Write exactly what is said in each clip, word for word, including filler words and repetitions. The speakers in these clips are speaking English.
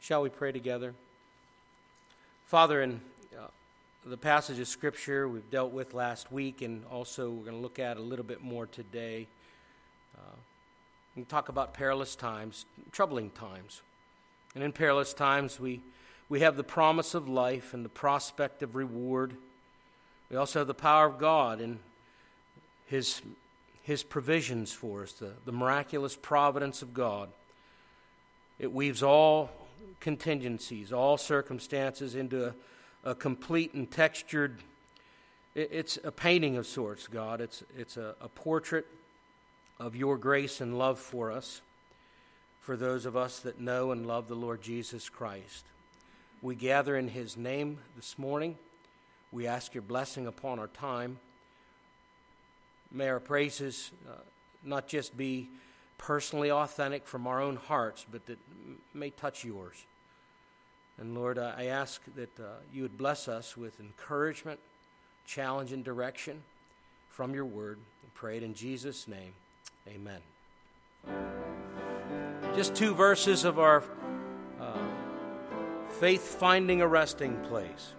Shall we pray together? Father, in uh, the passage of Scripture we've dealt with last week, and also we're going to look at a little bit more today. Uh, we talk about perilous times, troubling times. And in perilous times, we, we have the promise of life and the prospect of reward. We also have the power of God and His, His provisions for us, the, the miraculous providence of God. It weaves all contingencies, all circumstances into a, a complete and textured, it, it's a painting of sorts, God. It's, it's a, a portrait of your grace and love for us, for those of us that know and love the Lord Jesus Christ. We gather in His name this morning. We ask your blessing upon our time. May our praises uh, not just be personally authentic from our own hearts, but that may touch yours. And Lord, I ask that uh, you would bless us with encouragement, challenge, and direction from your word. We pray it in Jesus' name. Amen. Just two verses of our uh, faith finding a resting place.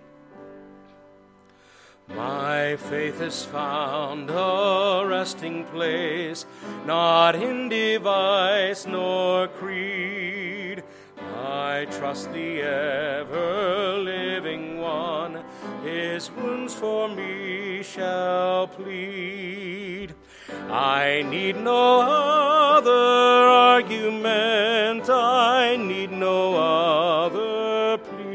My faith has found a resting place, not in device nor creed. I trust the ever-living one, his wounds for me shall plead. I need no other argument, I need no other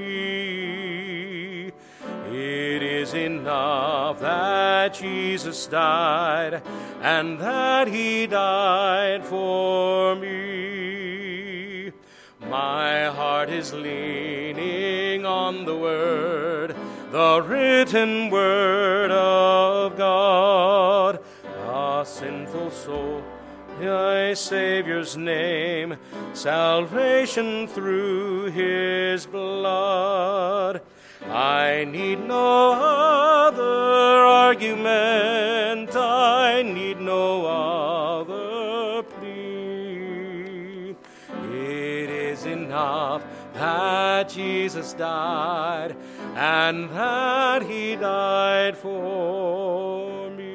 plea. It is enough that Jesus died, and that he died for me. My heart is leaning on the word, the written word of God. A sinful soul, thy Savior's name, salvation through his blood. I need no other argument, I need no other plea. It is enough that Jesus died, and that he died for me.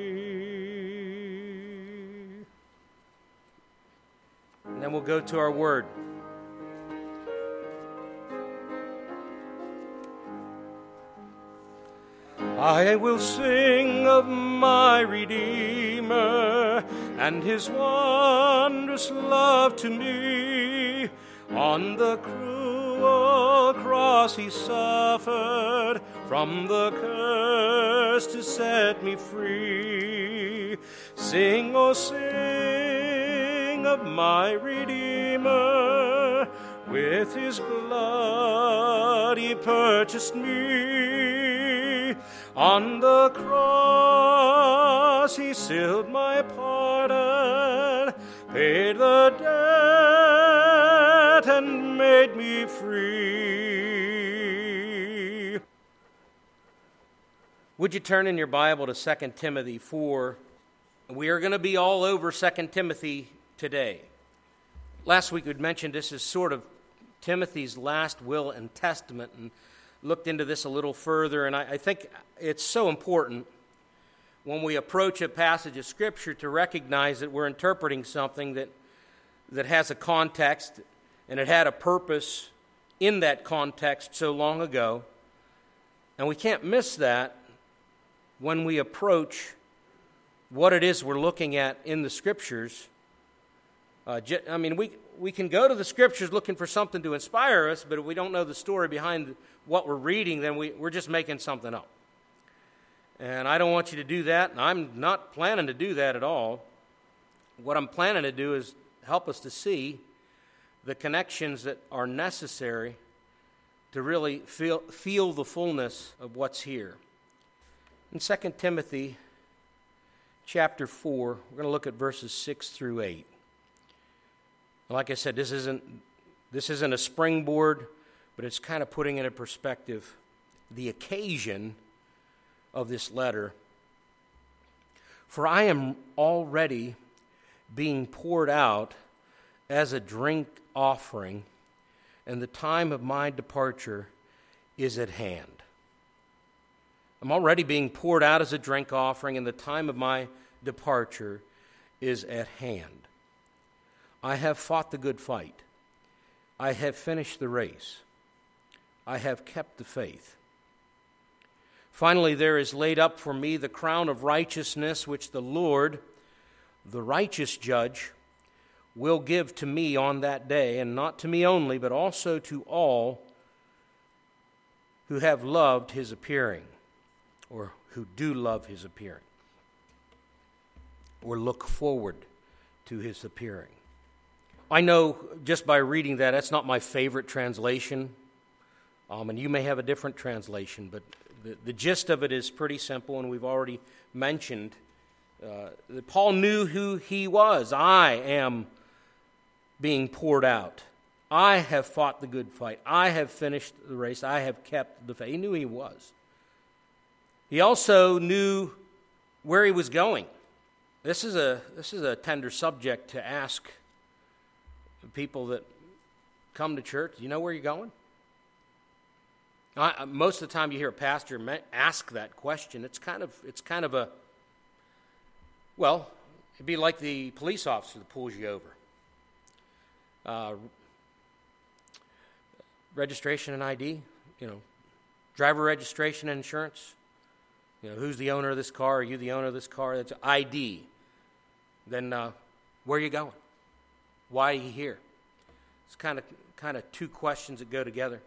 And then we'll go to our word. I will sing of my Redeemer and his wondrous love to me. On the cruel cross he suffered, from the curse to set me free. Sing, oh sing of my Redeemer, with his blood he purchased me. On the cross he sealed my pardon, paid the debt and made me free. Would you turn in your Bible to Second Timothy four? We are going to be all over Second Timothy today. Last week we mentioned this is sort of Timothy's last will and testament, and looked into this a little further, and I, I think it's so important when we approach a passage of Scripture to recognize that we're interpreting something that that has a context, and it had a purpose in that context so long ago, and we can't miss that when we approach what it is we're looking at in the Scriptures. Uh, I mean, we we can go to the Scriptures looking for something to inspire us, but if we don't know the story behind what we're reading, then we, we're just making something up. And I don't want you to do that, and I'm not planning to do that at all. What I'm planning to do is help us to see the connections that are necessary to really feel, feel the fullness of what's here. In Second Timothy chapter four, we're going to look at verses six through eight. Like I said, this isn't this isn't a springboard, but it's kind of putting into perspective the occasion of this letter. For I am already being poured out as a drink offering, and the time of my departure is at hand. I'm already being poured out as a drink offering, and the time of my departure is at hand. I have fought the good fight. I have finished the race. I have kept the faith. Finally, there is laid up for me the crown of righteousness, which the Lord, the righteous judge, will give to me on that day, and not to me only, but also to all who have loved his appearing, or who do love his appearing, or look forward to his appearing. I know just by reading that, that's not my favorite translation, um, and you may have a different translation, but the, the gist of it is pretty simple, and we've already mentioned uh, that Paul knew who he was. I am being poured out. I have fought the good fight. I have finished the race. I have kept the faith. He knew he was. He also knew where he was going. This is a this is a tender subject to ask people that come to church. Do you know where you're going? I, most of the time you hear a pastor ask that question, it's kind of it's kind of a, well, it'd be like the police officer that pulls you over. Uh, registration and I D, you know, driver registration and insurance. You know, who's the owner of this car? Are you the owner of this car? That's I D. Then uh, where are you going? Why are you here? It's kind of kind of two questions that go together.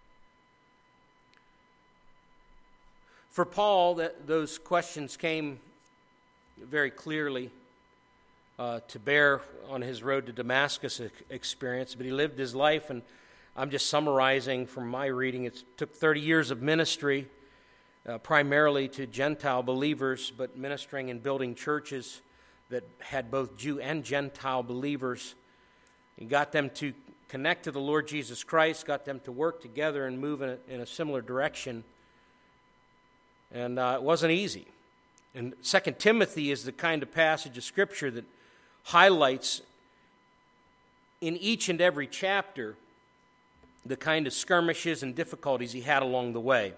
For Paul, that those questions came very clearly uh, to bear on his road to Damascus experience, but he lived his life, and I'm just summarizing from my reading. It took thirty years of ministry, uh, primarily to Gentile believers, but ministering and building churches that had both Jew and Gentile believers. He got them to connect to the Lord Jesus Christ, got them to work together and move in a, in a similar direction. And uh, it wasn't easy. And Second Timothy is the kind of passage of Scripture that highlights in each and every chapter the kind of skirmishes and difficulties he had along the way.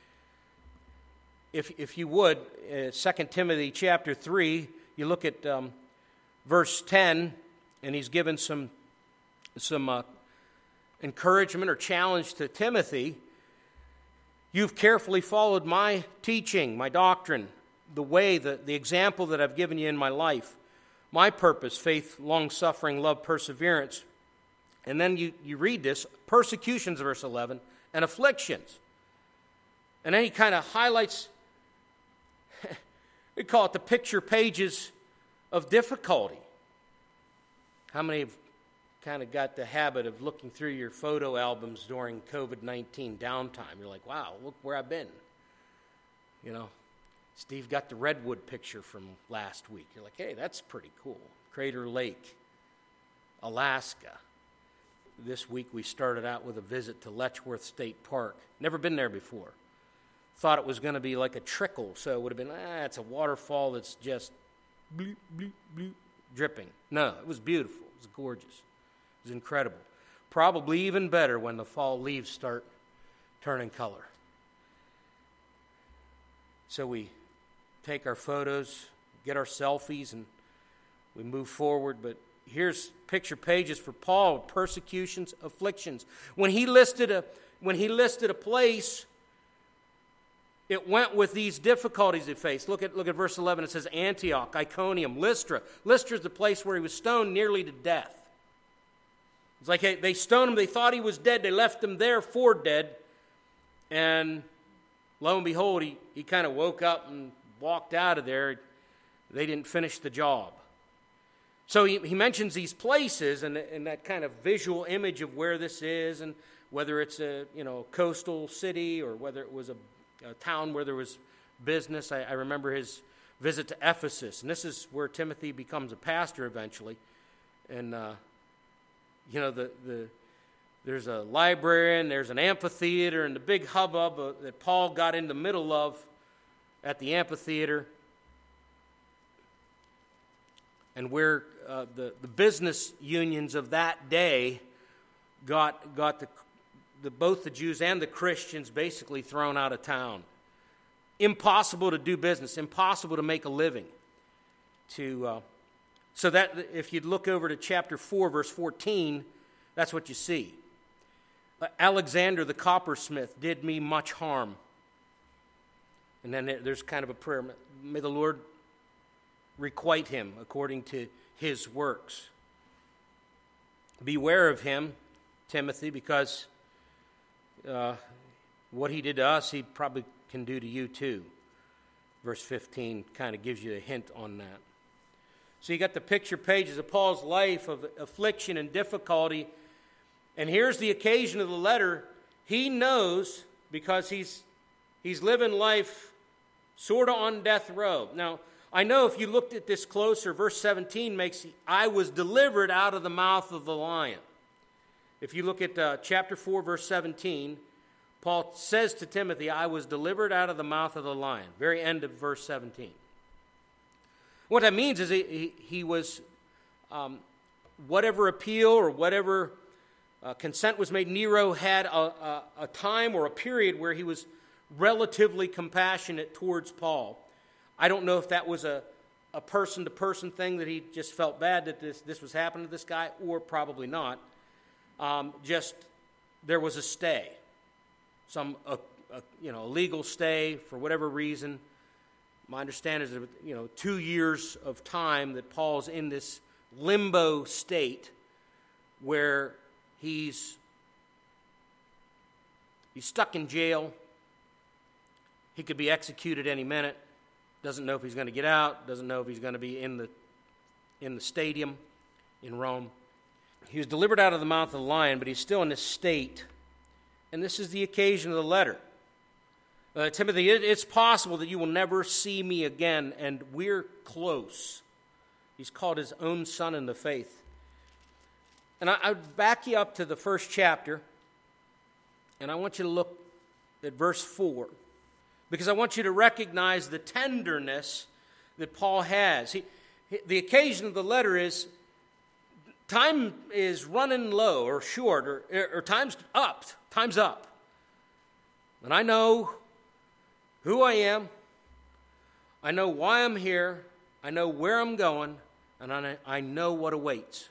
If if you would, uh, Second Timothy chapter three, you look at um, verse ten, and he's given some, some uh, encouragement or challenge to Timothy. You've carefully followed my teaching, my doctrine, the way, the, the example that I've given you in my life, my purpose, faith, long-suffering, love, perseverance. And then you, you read this, persecutions, verse eleven, and afflictions. And then he kind of highlights, we call it the picture pages of difficulty. How many have kind of got the habit of looking through your photo albums during covid nineteen downtime? You're like, wow, look where I've been. You know, Steve got the redwood picture from last week. You're like, hey, that's pretty cool. Crater Lake, Alaska. This week we started out with a visit to Letchworth State Park. Never been there before. Thought it was going to be like a trickle, so it would have been, ah, it's a waterfall that's just bleep, bleep, bleep, dripping. No, it was beautiful. It was gorgeous. It was incredible. Probably even better when the fall leaves start turning color. So we take our photos, get our selfies, and we move forward. But here's picture pages for Paul: persecutions, afflictions. When he listed a when he listed a place, it went with these difficulties he faced. Look at look at verse eleven. It says Antioch, Iconium, Lystra. Lystra is the place where he was stoned nearly to death. It's like hey, they stoned him. They thought he was dead. They left him there for dead. And lo and behold, he, he kind of woke up and walked out of there. They didn't finish the job. So he, he mentions these places and, and that kind of visual image of where this is, and whether it's a you know coastal city or whether it was a, a town where there was business. I, I remember his visit to Ephesus, and this is where Timothy becomes a pastor eventually. And uh, you know the the there's a library and there's an amphitheater, and the big hubbub uh, that Paul got in the middle of at the amphitheater, and where uh, the, the business unions of that day got got the, the both the Jews and the Christians basically thrown out of town. Impossible to do business, impossible to make a living. To uh, so that if you'd look over to chapter four, verse fourteen, that's what you see. Alexander the coppersmith did me much harm. And then there's kind of a prayer. May the Lord requite him according to his works. Beware of him, Timothy, because uh, what he did to us, he probably can do to you too. Verse fifteen kind of gives you a hint on that. So you got the picture pages of Paul's life of affliction and difficulty. And here's the occasion of the letter. He knows, because he's he's living life sort of on death row. Now, I know if you looked at this closer, verse seventeen makes, I was delivered out of the mouth of the lion. If you look at uh, chapter four, verse seventeen, Paul says to Timothy, I was delivered out of the mouth of the lion. Very end of verse seventeen. What that means is he, he, he was, um, whatever appeal or whatever uh, consent was made, Nero had a, a, a time or a period where he was relatively compassionate towards Paul. I don't know if that was a, a person-to-person thing that he just felt bad that this, this was happening to this guy, or probably not. Um, just there was a stay, some a, a, you know a legal stay for whatever reason. My understanding is that, you know two years of time that Paul's in this limbo state where he's he's stuck in jail. He could be executed any minute. Doesn't know if he's going to get out. Doesn't know if he's going to be in the in the stadium in Rome. He was delivered out of the mouth of the lion, but he's still in this state. And this is the occasion of the letter. Uh, Timothy, it, it's possible that you will never see me again, and we're close. He's called his own son in the faith. And I, I would back you up to the first chapter, and I want you to look at verse four. Because I want you to recognize the tenderness that Paul has. He, he, the occasion of the letter is time is running low or short, or, or time's up. Time's up. And I know who I am. I know why I'm here. I know where I'm going. And I, I know what awaits.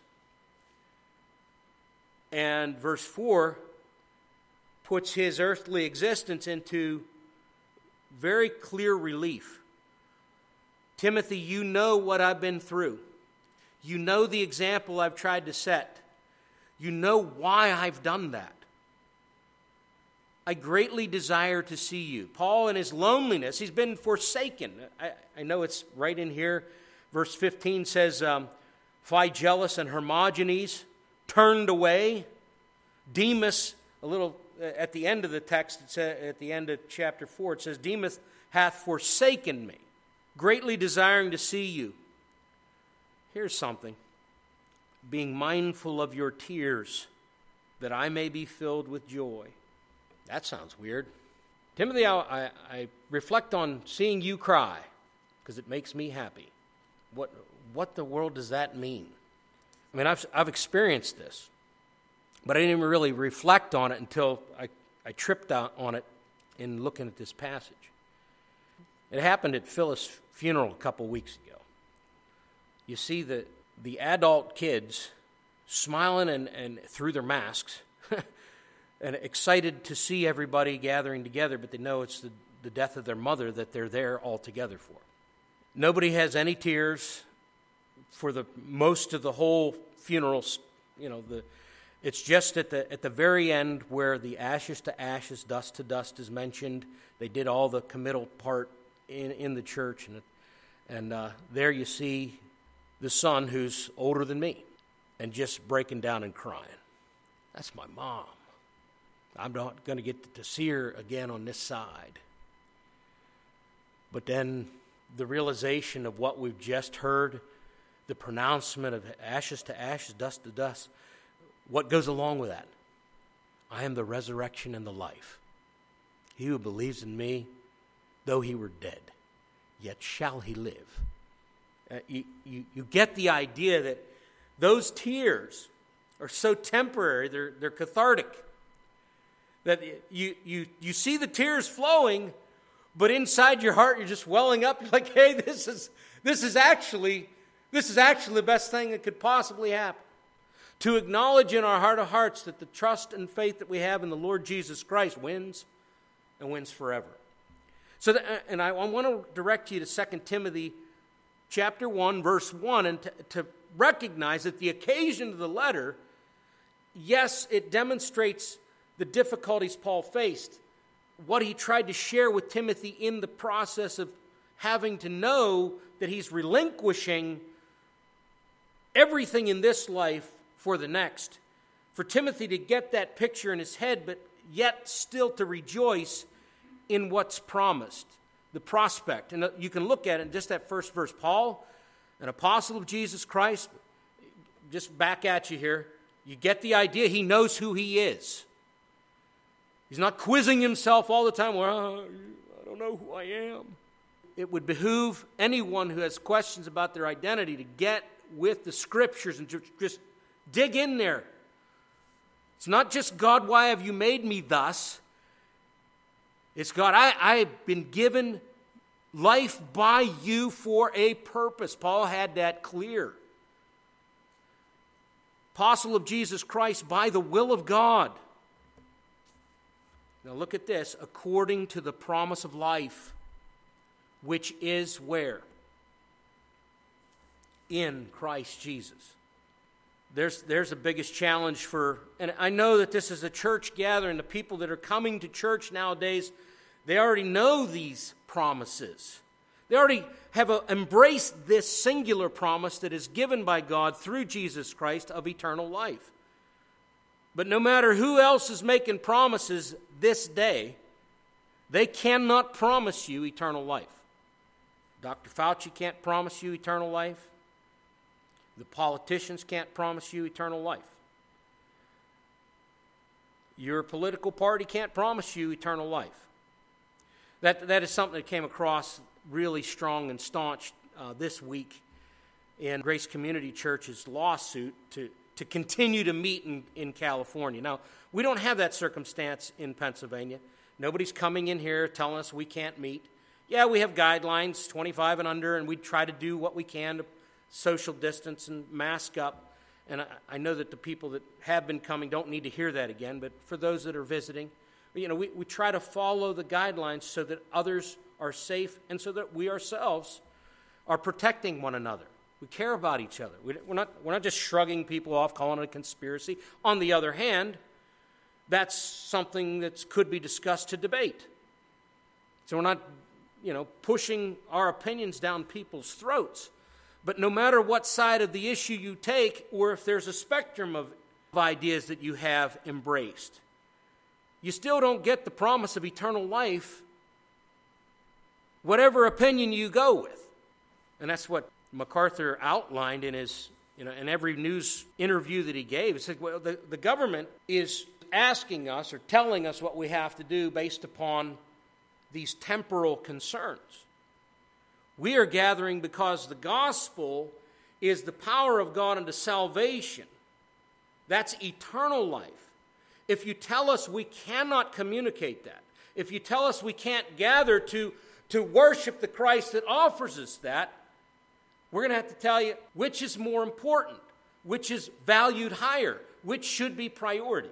And verse four puts his earthly existence into very clear relief. Timothy, you know what I've been through. You know the example I've tried to set. You know why I've done that. I greatly desire to see you. Paul, in his loneliness, he's been forsaken. I, I know it's right in here. Verse fifteen says, um, Phygellus and Hermogenes turned away. Demas, a little at the end of the text, it's at the end of chapter four, it says, Demas hath forsaken me, greatly desiring to see you. Here's something. Being mindful of your tears, that I may be filled with joy. That sounds weird. Timothy, I, I, I reflect on seeing you cry, because it makes me happy. What, what the world does that mean? I mean, I've, I've experienced this. But I didn't even really reflect on it until I, I tripped out on it in looking at this passage. It happened at Phyllis' funeral a couple weeks ago. You see the, the adult kids smiling and, and through their masks and excited to see everybody gathering together, but they know it's the, the death of their mother that they're there all together for. Nobody has any tears for the most of the whole funeral. You know, the It's just at the at the very end where the ashes to ashes, dust to dust is mentioned. They did all the committal part in, in the church. And, and uh, there you see the son who's older than me and just breaking down and crying. That's my mom. I'm not going to get to see her again on this side. But then the realization of what we've just heard, the pronouncement of ashes to ashes, dust to dust, what goes along with that? I am the resurrection and the life. He who believes in me, though he were dead, yet shall he live. Uh, you, you, you get the idea that those tears are so temporary, they're, they're cathartic. That you, you, you see the tears flowing, but inside your heart you're just welling up. You're like, hey, this is, this is actually, this is actually the best thing that could possibly happen. To acknowledge in our heart of hearts that the trust and faith that we have in the Lord Jesus Christ wins and wins forever. So, that, and I, I want to direct you to Second Timothy chapter one, verse one, and to, to recognize that the occasion of the letter, yes, it demonstrates the difficulties Paul faced, what he tried to share with Timothy in the process of having to know that he's relinquishing everything in this life for the next. For Timothy to get that picture in his head, but yet still to rejoice in what's promised, the prospect. And you can look at it in just that first verse. Paul, an apostle of Jesus Christ, just back at you here. You get the idea. He knows who he is. He's not quizzing himself all the time. Well, I don't know who I am. It would behoove anyone who has questions about their identity to get with the Scriptures and just dig in there. It's not just, God, why have you made me thus? It's, God, I, I've been given life by you for a purpose. Paul had that clear. Apostle of Jesus Christ by the will of God. Now look at this. According to the promise of life, which is where? In Christ Jesus. There's, there's the biggest challenge for, and I know that this is a church gathering. The people that are coming to church nowadays, they already know these promises. They already have a, embraced this singular promise that is given by God through Jesus Christ of eternal life. But no matter who else is making promises this day, they cannot promise you eternal life. Doctor Fauci can't promise you eternal life. The politicians can't promise you eternal life. Your political party can't promise you eternal life. That, that is something that came across really strong and staunch uh, this week in Grace Community Church's lawsuit to, to continue to meet in, in California. Now, we don't have that circumstance in Pennsylvania. Nobody's coming in here telling us we can't meet. Yeah, we have guidelines, twenty-five and under, and we try to do what we can to social distance and mask up. And I, I know that the people that have been coming don't need to hear that again, but for those that are visiting, you know, we, we try to follow the guidelines so that others are safe and so that we ourselves are protecting one another. We care about each other. We, we're not, we're not just shrugging people off, calling it a conspiracy. On the other hand, that's something that could be discussed to debate. So we're not, you know, pushing our opinions down people's throats. But no matter what side of the issue you take, or if there's a spectrum of ideas that you have embraced, you still don't get the promise of eternal life, whatever opinion you go with. And that's what MacArthur outlined in his, you know, in every news interview that he gave. He said, well, the, the government is asking us or telling us what we have to do based upon these temporal concerns. We are gathering because the gospel is the power of God unto salvation. That's eternal life. If you tell us we cannot communicate that, if you tell us we can't gather to, to worship the Christ that offers us that, we're going to have to tell you which is more important, which is valued higher, which should be priority.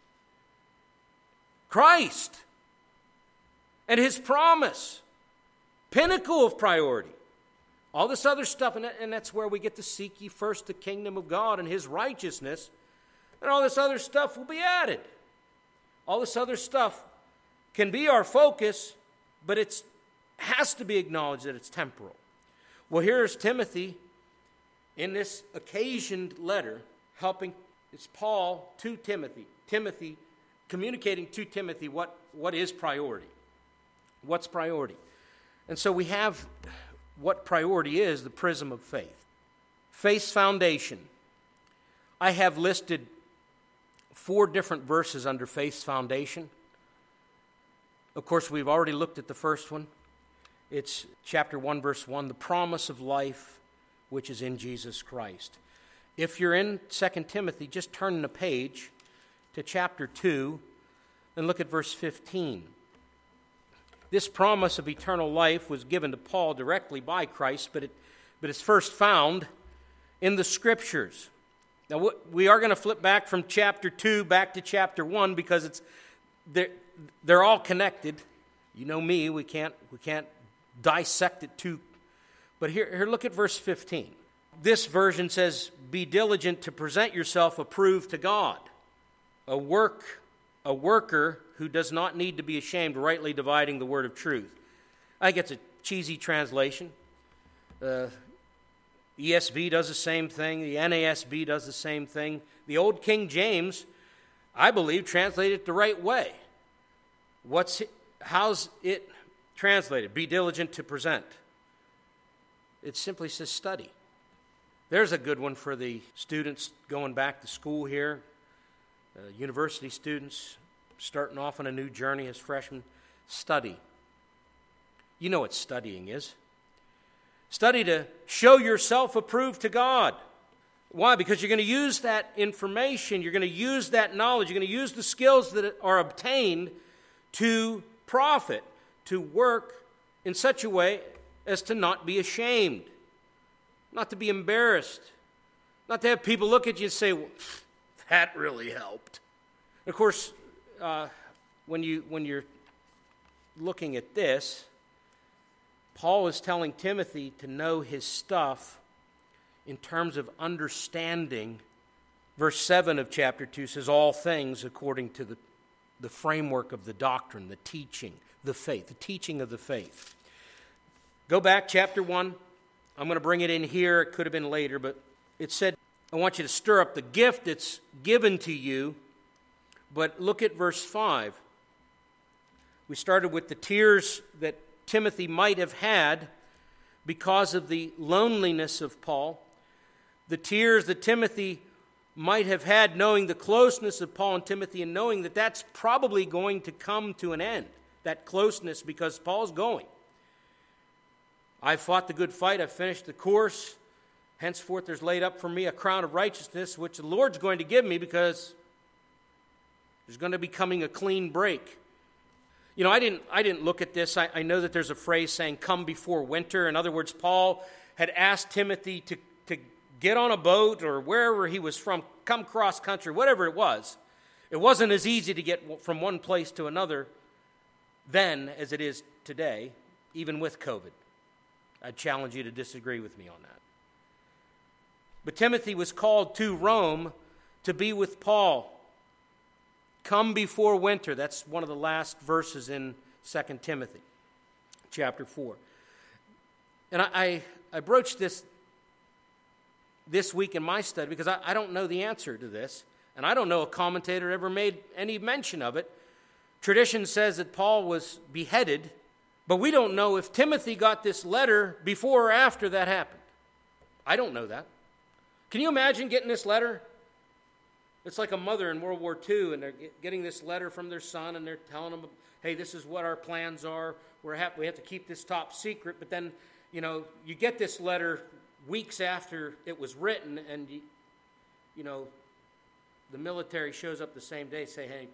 Christ and his promise. Pinnacle of priority. All this other stuff, and, that, and that's where we get to seek ye first the kingdom of God and his righteousness, and all this other stuff will be added. All this other stuff can be our focus, but it has to be acknowledged that it's temporal. Well, here's Timothy in this occasioned letter, helping, it's Paul to Timothy. Timothy, communicating to Timothy what, what is priority. What's priority? And so we have what priority is, the prism of faith. Faith's foundation. I have listed four different verses under faith's foundation. Of course, we've already looked at the first one. It's chapter one, verse one, the promise of life which is in Jesus Christ. If you're in Second Timothy, just turn the page to chapter two and look at verse fifteen. This promise of eternal life was given to Paul directly by Christ, but it, but it's first found in the Scriptures. Now, we are going to flip back from chapter two back to chapter one because it's they're, they're all connected. You know me, we can't we can't dissect it too. But here, here look at verse fifteen. This version says, "Be diligent to present yourself approved to God, a work, a worker who does not need to be ashamed, rightly dividing the word of truth." I think it's a cheesy translation. Uh, the E S V does the same thing. The N A S B does the same thing. The Old King James, I believe, translated it the right way. What's it, how's it translated? Be diligent to present. It simply says study. There's a good one for the students going back to school here, uh, university students starting off on a new journey as freshmen. Study. You know what studying is. Study to show yourself approved to God. Why? Because you're going to use that information, you're going to use that knowledge, you're going to use the skills that are obtained to profit, to work in such a way as to not be ashamed, not to be embarrassed, not to have people look at you and say, well, that really helped. Of course, uh, when you when you're looking at this, Paul is telling Timothy to know his stuff in terms of understanding. Verse seven of chapter two says, all things according to the, the framework of the doctrine, the teaching, the faith, the teaching of the faith. Go back, chapter one. I'm going to bring it in here. It could have been later, but it said, I want you to stir up the gift that's given to you. But look at verse five. We started with the tears that Timothy might have had because of the loneliness of Paul. The tears that Timothy might have had knowing the closeness of Paul and Timothy and knowing that that's probably going to come to an end, that closeness, because Paul's going. I've fought the good fight, I've finished the course. Henceforth there's laid up for me a crown of righteousness, which the Lord's going to give me because there's going to be coming a clean break. You know, I didn't I didn't look at this. I, I know that there's a phrase saying, come before winter. In other words, Paul had asked Timothy to, to get on a boat or wherever he was from, come cross country, whatever it was. It wasn't as easy to get from one place to another then as it is today, even with COVID. I'd challenge you to disagree with me on that. But Timothy was called to Rome to be with Paul. Come before winter. That's one of the last verses in Second Timothy, chapter four. And I, I, I broached this this week in my study because I, I don't know the answer to this, and I don't know a commentator ever made any mention of it. Tradition says that Paul was beheaded, but we don't know if Timothy got this letter before or after that happened. I don't know that. Can you imagine getting this letter? It's like a mother in World War Two, and they're getting this letter from their son, and they're telling them, hey, this is what our plans are. We're have, we have to keep this top secret. But then, you know, you get this letter weeks after it was written, and, you, you know, the military shows up the same day, say, hey,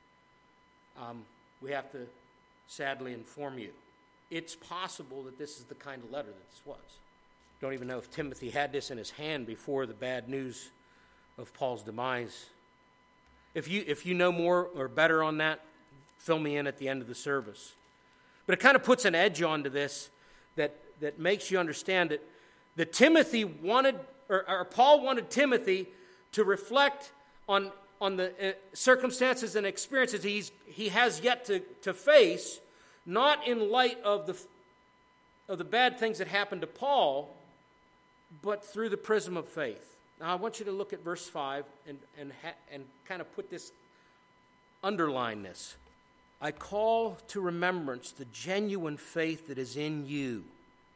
um, we have to sadly inform you. It's possible that this is the kind of letter that this was. Don't even know if Timothy had this in his hand before the bad news of Paul's demise. If you if you know more or better on that, fill me in at the end of the service. But it kind of puts an edge onto this that, that makes you understand that, that Timothy wanted, or, or Paul wanted Timothy to reflect on, on the uh, circumstances and experiences he's, he has yet to, to face, not in light of the, of the bad things that happened to Paul, but through the prism of faith. Now, I want you to look at verse five and, and, ha- and kind of put this, underline this. I call to remembrance the genuine faith that is in you.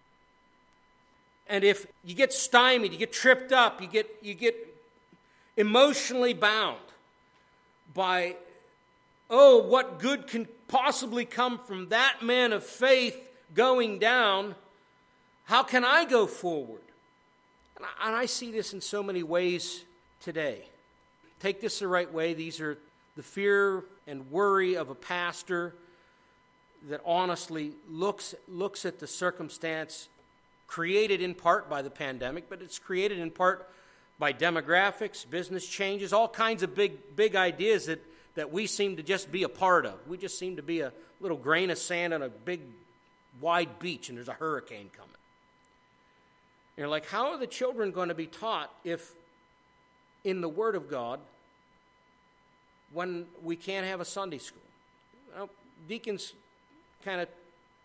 And if you get stymied, you get tripped up, you get, you get emotionally bound by, oh, what good can possibly come from that man of faith going down, how can I go forward? And I, and I see this in so many ways today. Take this the right way. These are the fear and worry of a pastor that honestly looks looks at the circumstance created in part by the pandemic, but it's created in part by demographics, business changes, all kinds of big big ideas that, that we seem to just be a part of. We just seem to be a little grain of sand on a big, wide beach, and there's a hurricane coming. And you're like, how are the children going to be taught if in the Word of God when we can't have a Sunday school? Well, deacons kind of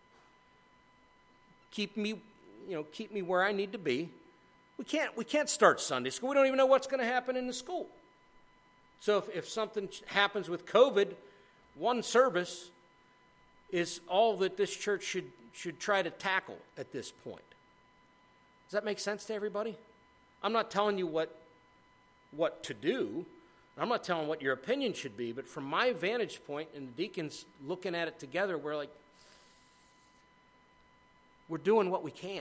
keep me, you know, keep me where I need to be. We can't, we can't start Sunday school. We don't even know what's going to happen in the school. So if, if something happens with COVID, one service is all that this church should, should try to tackle at this point. Does that make sense to everybody? I'm not telling you what, what to do. I'm not telling what your opinion should be, but from my vantage point and the deacons looking at it together, we're like, we're doing what we can.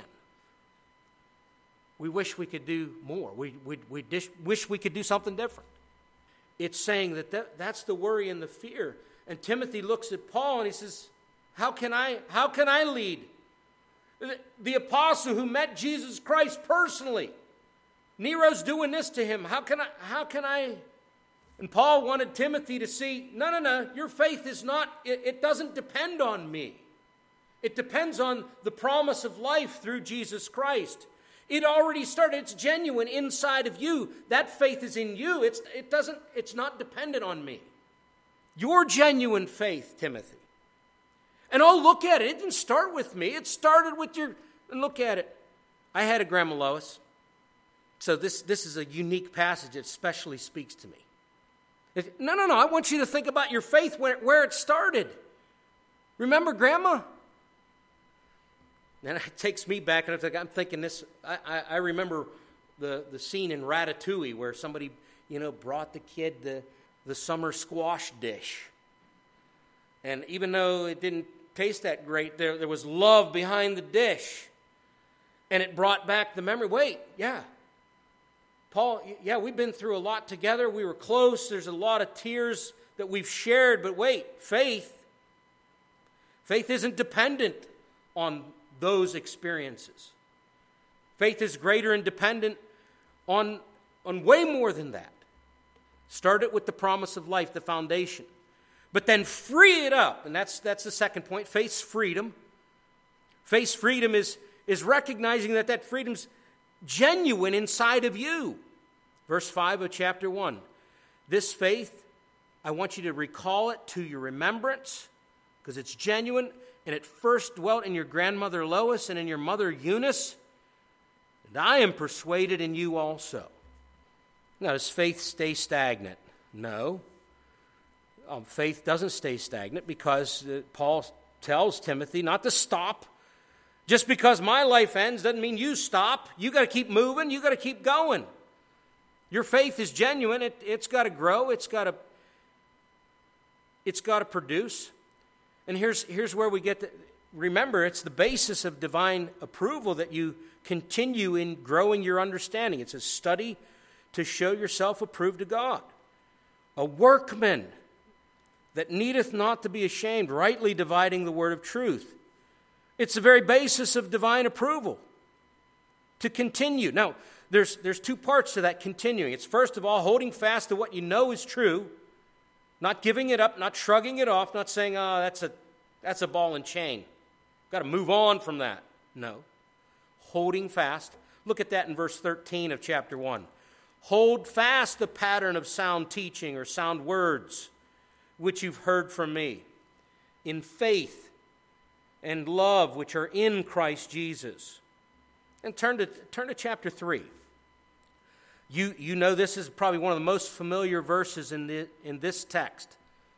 We wish we could do more. We, we, we dish, wish we could do something different. It's saying that, that that's the worry and the fear. And Timothy looks at Paul and he says, how can I, how can I lead? The, the apostle who met Jesus Christ personally. Nero's doing this to him. How can I, how can I? And Paul wanted Timothy to see, no, no, no, your faith is not, it, it doesn't depend on me. It depends on the promise of life through Jesus Christ. It already started. It's genuine inside of you. That faith is in you. It's, it doesn't, it's not dependent on me. Your genuine faith, Timothy. And oh, look at it. It didn't start with me. It started with your, and look at it. I had a Grandma Lois. So this, this is a unique passage that especially speaks to me. It, no, no, no. I want you to think about your faith where, where it started. Remember Grandma? And it takes me back, and I'm thinking this. I, I, I remember the, the scene in Ratatouille where somebody, you know, brought the kid the, the summer squash dish. And even though it didn't taste that great, there, there was love behind the dish. And it brought back the memory. Wait, yeah. Paul, yeah, we've been through a lot together. We were close. There's a lot of tears that we've shared. But wait, faith. Faith isn't dependent on those experiences. Faith is greater and dependent on, on way more than that. Start it with the promise of life, the foundation. But then free it up. And that's, that's the second point. Faith's freedom. Faith's freedom is, is recognizing that that freedom's genuine inside of you. Verse five of chapter one. This faith, I want you to recall it to your remembrance because it's genuine. And it first dwelt in your grandmother Lois and in your mother Eunice. And I am persuaded in you also. Now, does faith stay stagnant? No. Um, faith doesn't stay stagnant because uh, Paul tells Timothy not to stop. Just because my life ends doesn't mean you stop. You got to keep moving. You got to keep going. Your faith is genuine. It, it's got to grow. It's got to. It's got to produce. And here's, here's where we get to, remember, it's the basis of divine approval that you continue in growing your understanding. It's a study to show yourself approved to God. A workman that needeth not to be ashamed, rightly dividing the word of truth. It's the very basis of divine approval. To continue. Now, there's, there's two parts to that continuing. It's first of all, holding fast to what you know is true. Not giving it up, not shrugging it off, not saying, oh, that's a, that's a ball and chain. Got to move on from that. No. Holding fast. Look at that in verse thirteen of chapter one. Hold fast the pattern of sound teaching or sound words which you've heard from me in faith and love which are in Christ Jesus. And turn to, turn to chapter three. You, you know this is probably one of the most familiar verses in, the, in this text.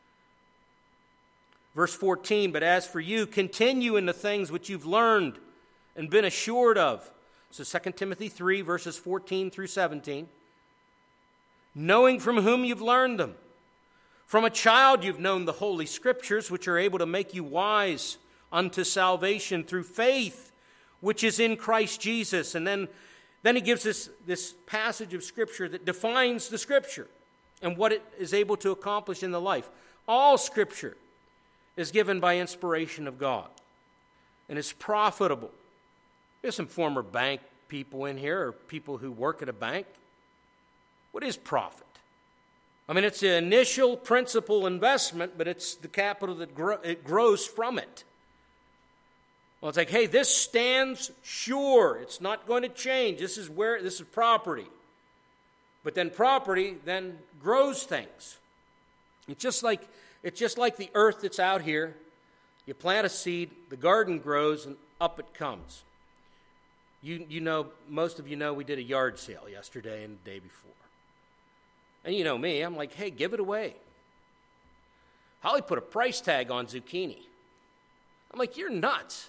Verse fourteen, but as for you, continue in the things which you've learned and been assured of. So Second Timothy three, verses fourteen through seventeen. Knowing from whom you've learned them. From a child you've known the Holy Scriptures, which are able to make you wise unto salvation through faith, which is in Christ Jesus. And then Then he gives us this passage of Scripture that defines the Scripture and what it is able to accomplish in the life. All Scripture is given by inspiration of God and is profitable. There's some former bank people in here or people who work at a bank. What is profit? I mean, it's the initial principal investment, but it's the capital that gro- it grows from it. Well, it's like, hey, this stands sure. It's not going to change. This is where this is property. But then property then grows things. It's just like it's just like the earth that's out here. You plant a seed, the garden grows, and up it comes. You you know, most of you know we did a yard sale yesterday and the day before. And you know me, I'm like, hey, give it away. Holly put a price tag on zucchini. I'm like, you're nuts.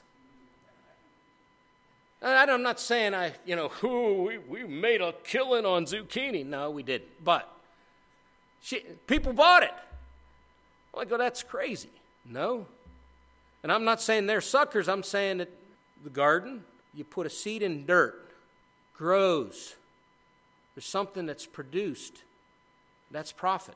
And I'm not saying I, you know, ooh, we, we made a killing on zucchini. No, we didn't. But she, people bought it. I'm like, oh, that's crazy. No. And I'm not saying they're suckers. I'm saying that the garden, you put a seed in dirt, grows. There's something that's produced. That's profit.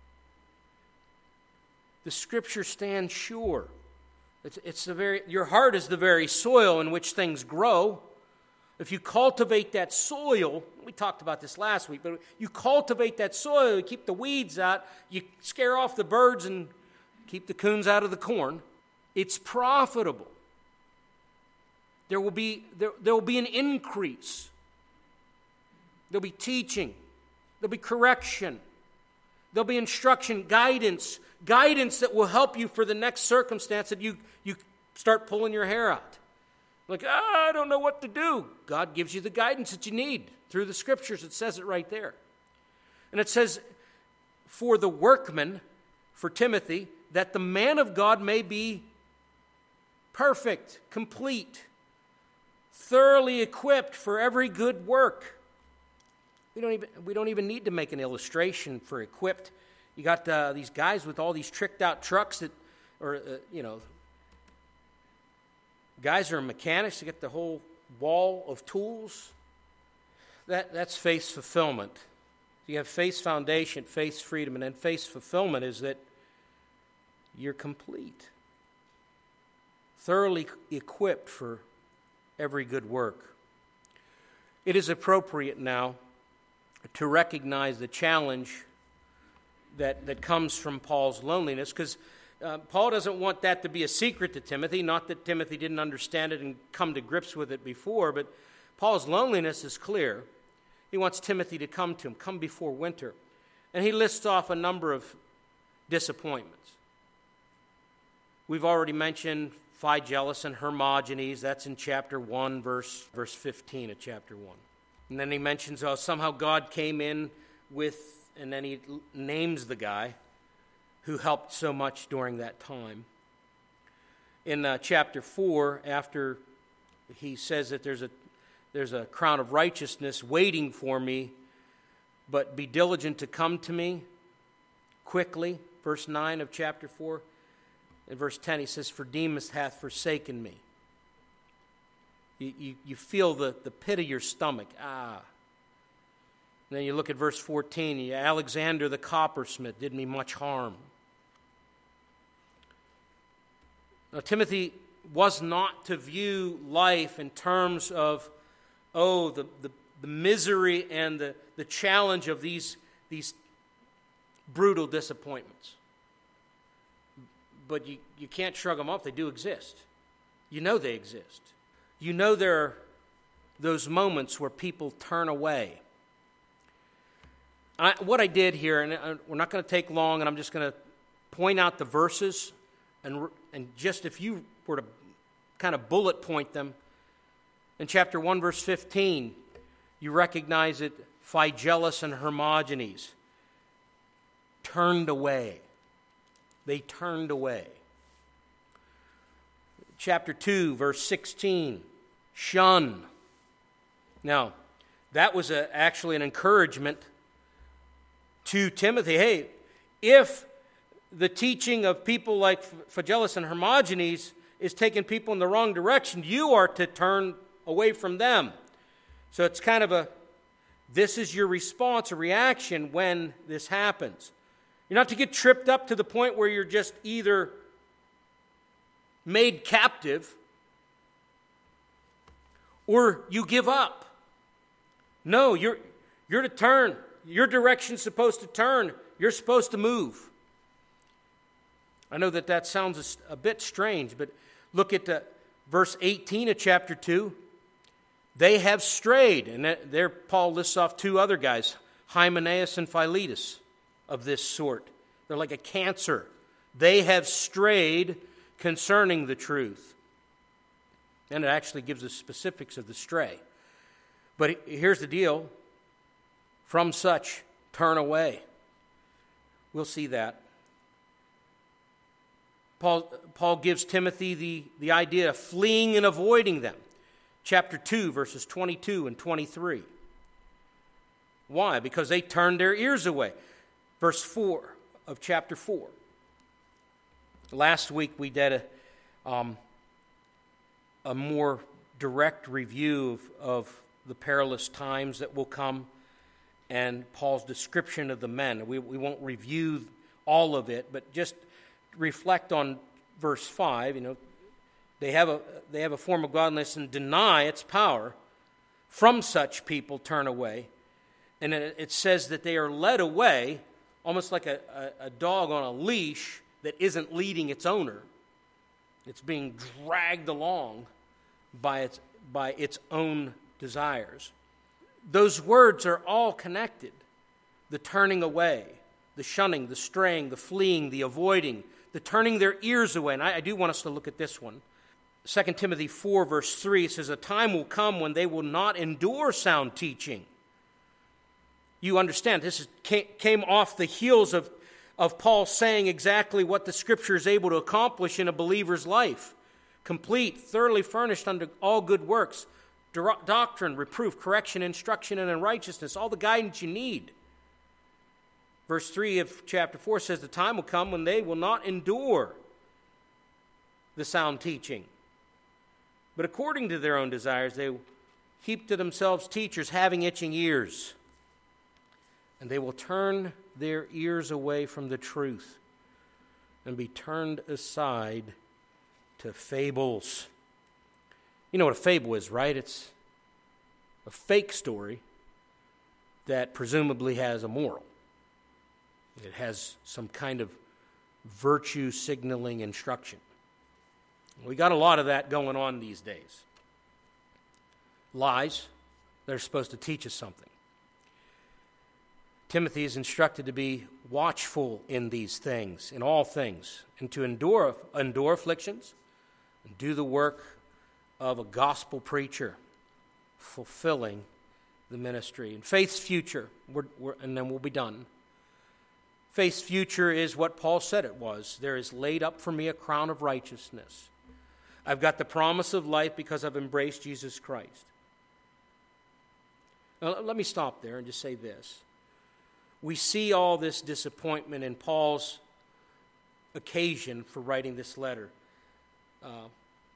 The Scripture stands sure. It's, it's the very, your heart is the very soil in which things grow. If you cultivate that soil, we talked about this last week, but you cultivate that soil, you keep the weeds out, you scare off the birds and keep the coons out of the corn, it's profitable. There will be, there, there will be an increase. There'll be teaching. There'll be correction. There'll be instruction, guidance, guidance that will help you for the next circumstance that you, you start pulling your hair out. Like, ah, I don't know what to do. God gives you the guidance that you need through the Scriptures. It says it right there. And it says, for the workman, for Timothy, that the man of God may be perfect, complete, thoroughly equipped for every good work. We don't even we don't even need to make an illustration for equipped. You got uh, these guys with all these tricked out trucks that, or uh, you know, guys are mechanics. They get the whole wall of tools. That that's faith's fulfillment. You have faith's foundation, faith's freedom, and then faith's fulfillment is that you're complete, thoroughly equipped for every good work. It is appropriate now to recognize the challenge that, that comes from Paul's loneliness, because uh, Paul doesn't want that to be a secret to Timothy, not that Timothy didn't understand it and come to grips with it before, but Paul's loneliness is clear. He wants Timothy to come to him, come before winter. And he lists off a number of disappointments. We've already mentioned Phygelus and Hermogenes. That's in chapter one, verse, verse fifteen of chapter one. And then he mentions how somehow God came in with, and then he names the guy who helped so much during that time. In uh, chapter four, after he says that there's a there's a crown of righteousness waiting for me, but be diligent to come to me quickly, verse nine of chapter four. In verse ten, he says, for Demas hath forsaken me. You, you, you feel the, the pit of your stomach. Ah. And then you look at verse fourteen. Alexander the coppersmith did me much harm. Now, Timothy was not to view life in terms of, oh, the, the, the misery and the, the challenge of these, these brutal disappointments. But you, you can't shrug them off. They do exist. You know they exist. You know there are those moments where people turn away. I, what I did here, and I, we're not going to take long, and I'm just going to point out the verses, and, and just if you were to kind of bullet point them, in chapter one, verse fifteen, you recognize that Phygelus and Hermogenes turned away. They turned away. Chapter two, verse sixteen, shun. Now, that was a, actually an encouragement to Timothy. Hey, if the teaching of people like Phygelus and Hermogenes is taking people in the wrong direction, you are to turn away from them. So it's kind of a, this is your response, a reaction when this happens. You're not to get tripped up to the point where you're just either made captive or you give up. No, you're you're to turn. Your direction's supposed to turn. You're supposed to move. I know that that sounds a, a bit strange, but look at the, verse eighteen of chapter two. They have strayed. And that, there Paul lists off two other guys, Hymenaeus and Philetus, of this sort. They're like a cancer. They have strayed concerning the truth. And it actually gives us specifics of the stray. But here's the deal. From such, turn away. We'll see that. Paul, Paul gives Timothy the, the idea of fleeing and avoiding them. Chapter two, verses twenty-two and twenty-three. Why? Because they turned their ears away. Verse four of chapter four. Last week we did a, um, a more direct review of, of the perilous times that will come and Paul's description of the men. We, we won't review all of it, but just reflect on verse five. You know, they have a they have a form of godliness and deny its power. From such people turn away. And it, it says that they are led away, almost like a, a, a dog on a leash that isn't leading its owner. It's being dragged along by its by its own desires. Those words are all connected. The turning away, the shunning, the straying, the fleeing, the avoiding, the turning their ears away. And I, I do want us to look at this one. Second Timothy four, verse three says, a time will come when they will not endure sound teaching. You understand, this is, came off the heels of, of Paul saying exactly what the Scripture is able to accomplish in a believer's life. Complete, thoroughly furnished unto all good works, doctrine, reproof, correction, instruction, and in righteousness, all the guidance you need. Verse three of chapter four says, the time will come when they will not endure the sound teaching, but according to their own desires, they will heap to themselves teachers having itching ears, and they will turn their ears away from the truth and be turned aside to fables. You know what a fable is, right? It's a fake story that presumably has a moral. It has some kind of virtue signaling instruction. We got a lot of that going on these days. Lies, they're supposed to teach us something. Timothy is instructed to be watchful in these things, in all things, and to endure, endure afflictions and do the work of a gospel preacher, fulfilling the ministry. And faith's future, we're, we're, and then we'll be done. Faith's future is what Paul said it was. There is laid up for me a crown of righteousness. I've got the promise of life because I've embraced Jesus Christ. Now, let me stop there and just say this. We see all this disappointment in Paul's occasion for writing this letter. Uh,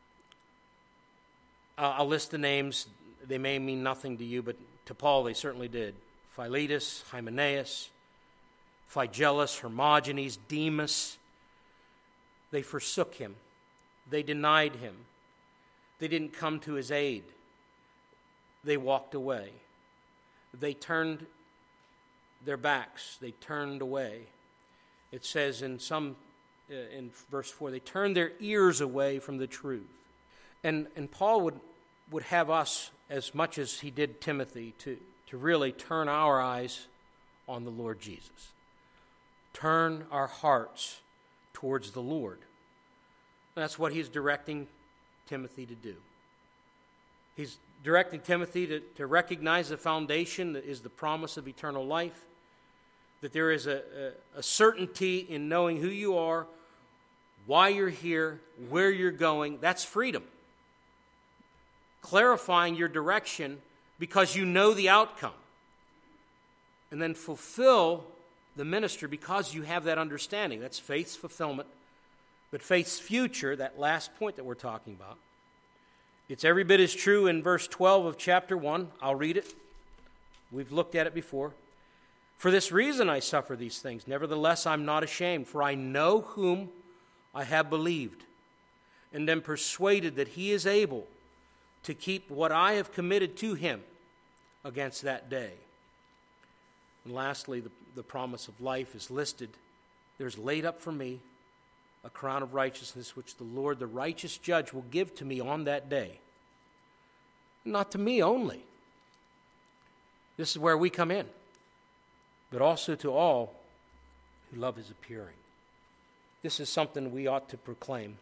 I'll list the names. They may mean nothing to you, but to Paul they certainly did. Philetus, Hymenaeus, Phygellus, Hermogenes, Demas. They forsook him. They denied him. They didn't come to his aid. They walked away. They turned their backs. They turned away. It says in some, uh, in verse four, they turned their ears away from the truth. And and Paul would, would have us, as much as he did Timothy, to, to really turn our eyes on the Lord Jesus. Turn our hearts towards the Lord. That's what he's directing Timothy to do. He's directing Timothy to, to recognize the foundation that is the promise of eternal life, that there is a, a, a certainty in knowing who you are, why you're here, where you're going. That's freedom. Clarifying your direction because you know the outcome. And then fulfill the ministry because you have that understanding. That's faith's fulfillment. But faith's future, that last point that we're talking about, It's every bit as true in verse twelve of chapter one. I'll read it. We've looked at it before. For this reason I suffer these things. Nevertheless, I'm not ashamed, for I know whom I have believed, and am persuaded that he is able to keep what I have committed to him against that day. And lastly, the, the promise of life is listed. There's laid up for me a crown of righteousness, which the Lord, the righteous judge, will give to me on that day. Not to me only. This is where we come in, but also to all who love his appearing. This is something we ought to proclaim.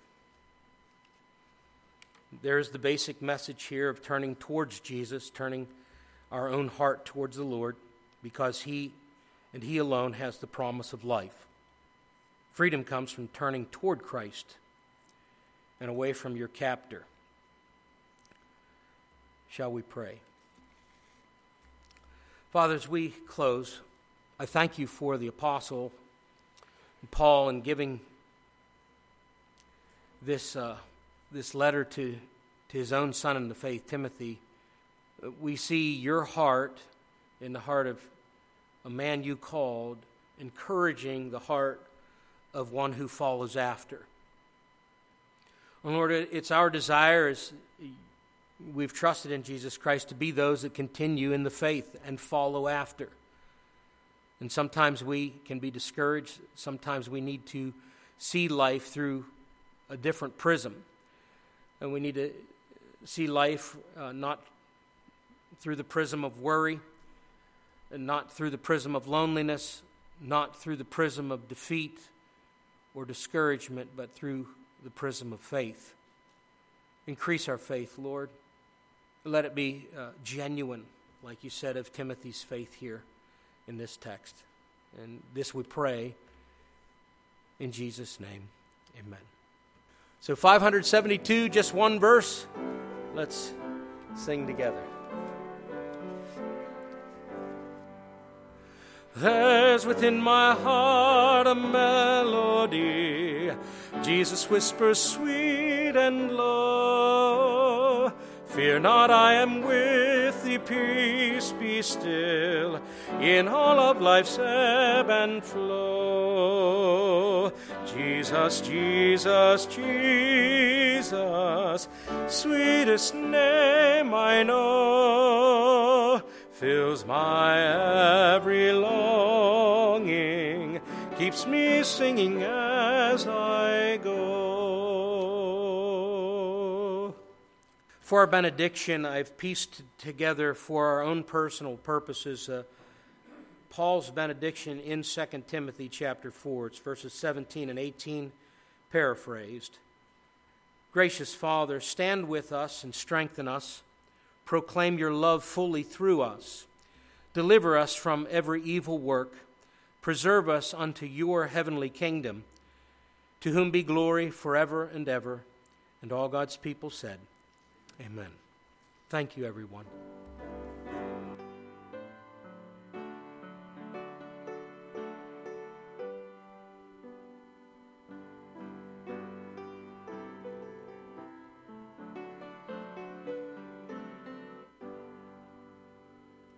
There's the basic message here of turning towards Jesus, turning our own heart towards the Lord, because he and he alone has the promise of life. Freedom comes from turning toward Christ and away from your captor. Shall we pray? Father, as we close, I thank you for the apostle Paul in giving this uh, this letter to, to his own son in the faith, Timothy. We see your heart in the heart of a man you called, encouraging the heart of one who follows after. And Lord, it's our desire as we've trusted in Jesus Christ to be those that continue in the faith and follow after. And sometimes we can be discouraged. Sometimes we need to see life through a different prism. And we need to see life uh, not through the prism of worry, and not through the prism of loneliness, not through the prism of defeat or discouragement, but through the prism of faith. Increase our faith, Lord. Let it be uh, genuine, like you said of Timothy's faith here in this text. And this we pray in Jesus' name. Amen. So five hundred seventy-two, just one verse. Let's sing together. There's within my heart a melody, Jesus whispers sweet and low. Fear not, I am with thee, peace be still, in all of life's ebb and flow. Jesus, Jesus, Jesus, sweetest name I know, fills my every longing, keeps me singing as I go. For our benediction, I've pieced together for our own personal purposes uh, Paul's benediction in Second Timothy chapter four. It's verses seventeen and eighteen, paraphrased. Gracious Father, stand with us and strengthen us. Proclaim your love fully through us. Deliver us from every evil work. Preserve us unto your heavenly kingdom, to whom be glory forever and ever. And all God's people said, Amen. Thank you, everyone.